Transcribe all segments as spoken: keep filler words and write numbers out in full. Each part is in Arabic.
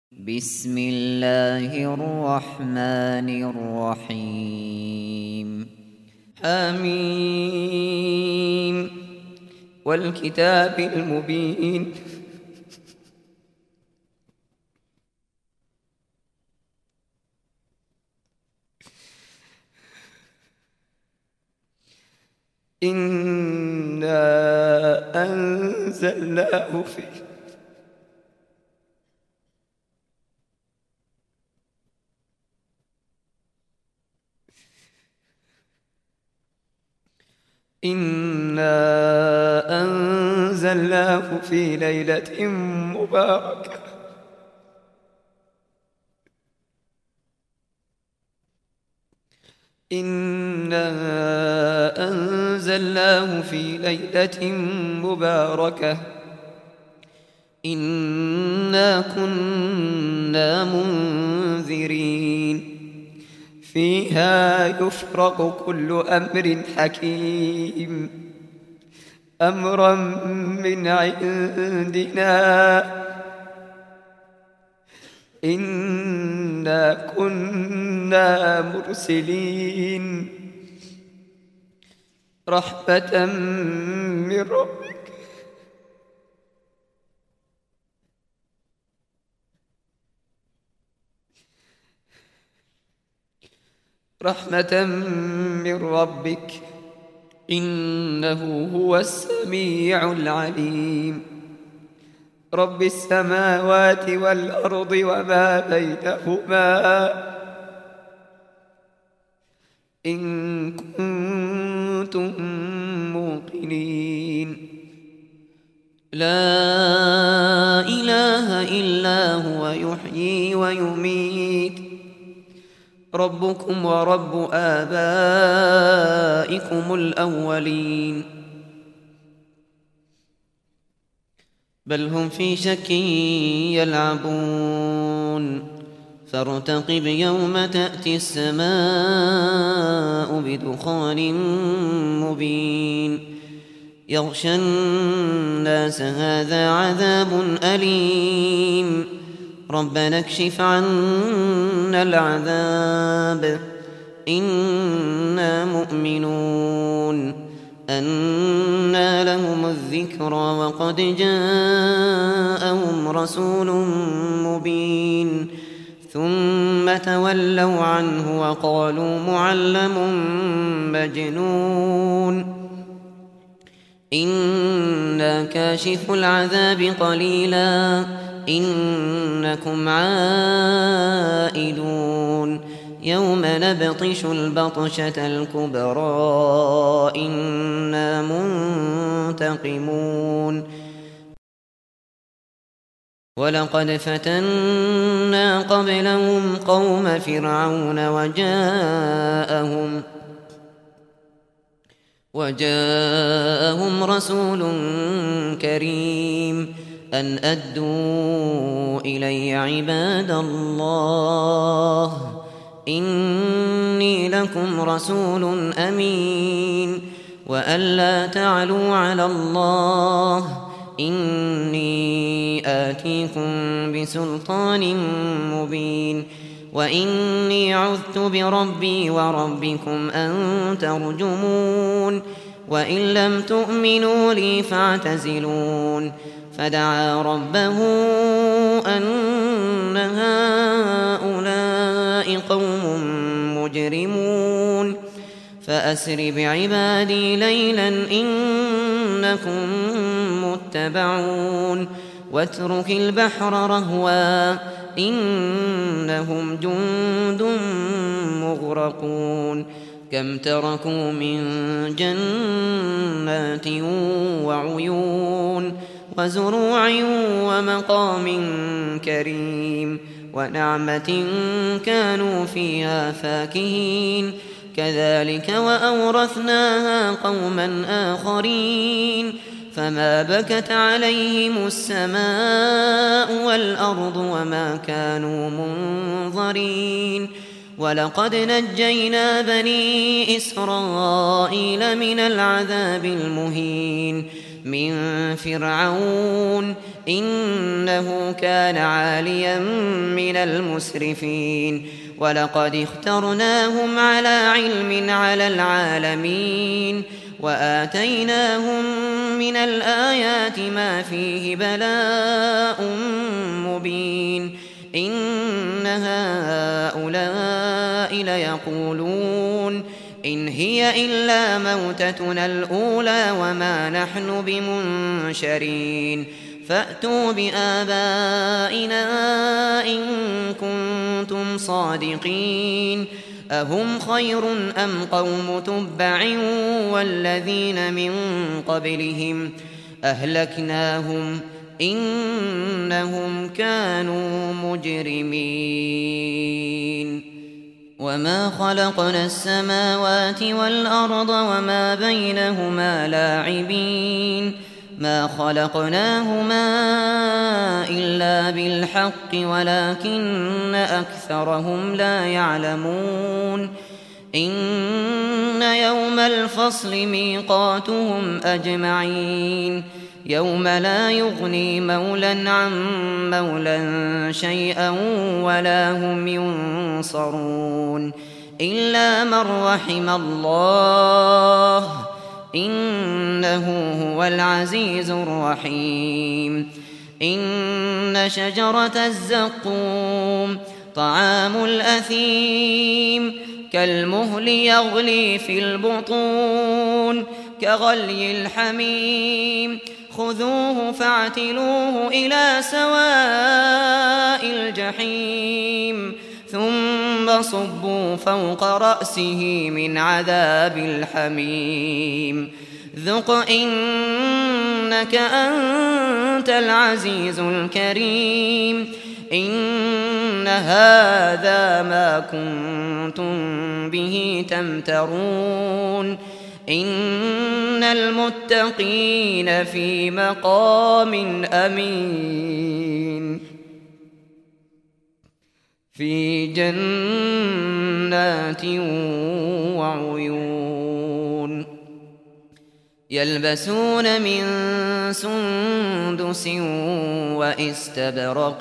بسم الله الرحمن الرحيم حميم والكتاب المبين إنا أنزلناه في إنا أنزلناه في ليلة مباركة إنا أنزلناه في ليلة مباركة إنا كنا منذرين فيها يفرق كل أمر حكيم أمرا من عندنا إنا كنا مرسلين رحمة من ربك رحمة من ربك إنه هو السميع العليم رب السماوات والأرض وما بينهما إن كنتم موقنين لا إله إلا هو يحيي ويميت ربكم ورب آبائكم الأولين بل هم في شك يلعبون فارتقب يوم تأتي السماء بدخان مبين يغشى الناس هذا عذاب أليم ربنا اكشف عنا العذاب إنا مؤمنون أنى لهم الذكرى وقد جاءهم رسول مبين ثم تولوا عنه وقالوا معلم مجنون إنا كاشف العذاب قليلا إنكم عائدون يوم نبطش البطشة الكبرى إنا منتقمون ولقد فتنا قبلهم قوم فرعون وجاءهم وجاءهم رسول كريم أن أدوا إلي عباد الله إني لكم رسول أمين وأن لا تعلوا على الله إني آتيكم بسلطان مبين وإني عذت بربي وربكم أن ترجمون وإن لم تؤمنوا لي فاعتزلون فدعا ربه أن هؤلاء قوم مجرمون فأسر بعبادي ليلا إنكم متبعون واترك البحر رهوا إنهم جند مغرقون كم تركوا من جنات وعيون وزروع ومقام كريم ونعمة كانوا فيها فاكهين كذلك وأورثناها قوما آخرين فما بكت عليهم السماء والأرض وما كانوا منظرين ولقد نجينا بني إسرائيل من العذاب المهين من فرعون إنه كان عاليا من المسرفين ولقد اخترناهم على علم على العالمين وآتيناهم من الآيات ما فيه بلاء مبين إن هؤلاء ليقولون إن هي إلا موتتنا الأولى وما نحن بمنشرين فأتوا بآبائنا إن كنتم صادقين أهم خير أم قوم تبع والذين من قبلهم أهلكناهم إنهم كانوا مجرمين وما خلقنا السماوات والأرض وما بينهما لاعبين ما خلقناهما إلا بالحق ولكن أكثرهم لا يعلمون إن يوم الفصل ميقاتهم أجمعين يوم لا يغني مولا عن مولا شيئا ولا هم ينصرون إلا من رحم الله إنه هو العزيز الرحيم إن شجرة الزقوم طعام الأثيم كالمهل يغلي في البطون كغلي الحميم خذوه فاعتلوه إلى سواء الجحيم ثم صبوا فوق رأسه من عذاب الحميم ذق إنك أنت العزيز الكريم إن هذا ما كنتم به تمترون إن المتقين في مقام أمين في جنات وعيون يلبسون من سندس وإستبرق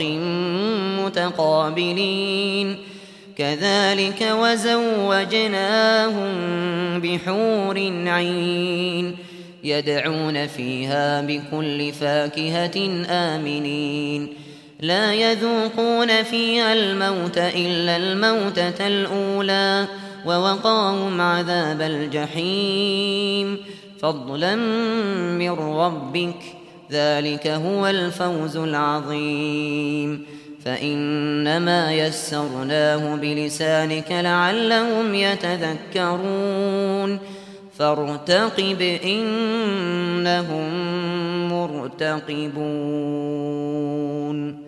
متقابلين كذلك وزوجناهم بحور عين يدعون فيها بكل فاكهة آمنين لا يذوقون فيها الموت إلا الموتة الأولى ووقاهم عذاب الجحيم فضلا من ربك ذلك هو الفوز العظيم فإنما يسرناه بلسانك لعلهم يتذكرون فارتقب إنهم مرتقبون